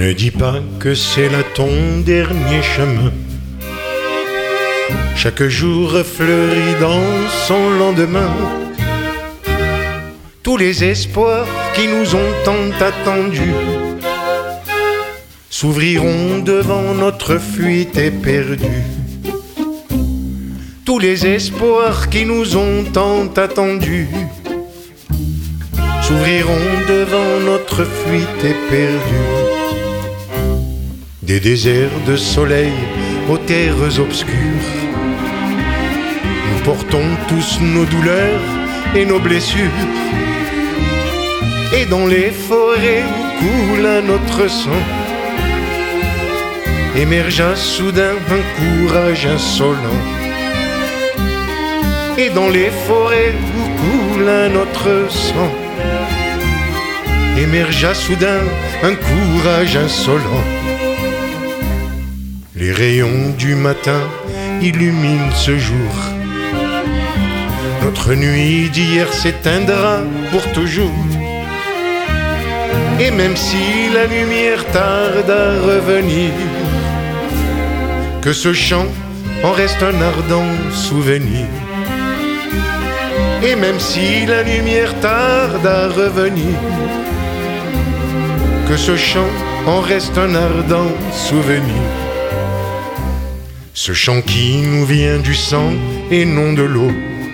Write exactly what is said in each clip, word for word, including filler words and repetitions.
Ne dis pas que c'est là ton dernier chemin. Chaque jour fleurit dans son lendemain. Tous les espoirs qui nous ont tant attendus s'ouvriront devant notre fuite éperdue. Tous les espoirs qui nous ont tant attendus s'ouvriront devant notre fuite éperdue. Des déserts de soleil aux terres obscures, nous portons tous nos douleurs et nos blessures. Et dans les forêts où coule notre sang, émergea soudain un courage insolent. Et dans les forêts où coule notre sang, émergea soudain un courage insolent. Les rayons du matin illuminent ce jour. Notre nuit d'hier s'éteindra pour toujours. Et même si la lumière tarde à revenir, que ce chant en reste un ardent souvenir. Et même si la lumière tarde à revenir, que ce chant en reste un ardent souvenir. Ce chant qui nous vient du sang et non de l'eau,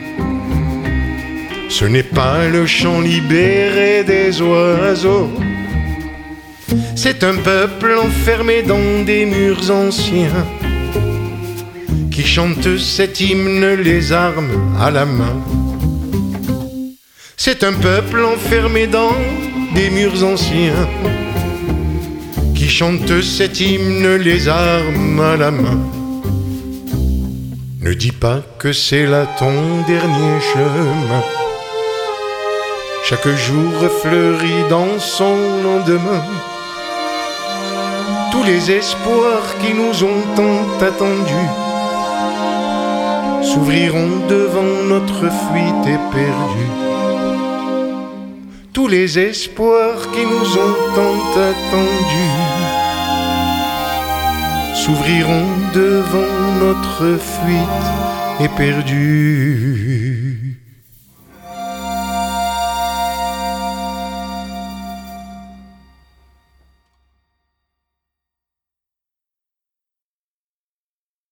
ce n'est pas le chant libéré des oiseaux. C'est un peuple enfermé dans des murs anciens qui chante cet hymne les armes à la main. C'est un peuple enfermé dans des murs anciens qui chante cet hymne les armes à la main. Ne dis pas que c'est là ton dernier chemin. Chaque jour fleurit dans son lendemain. Tous les espoirs qui nous ont tant attendus s'ouvriront devant notre fuite éperdue. Tous les espoirs qui nous ont tant attendus s'ouvriront devant notre fuite éperdue.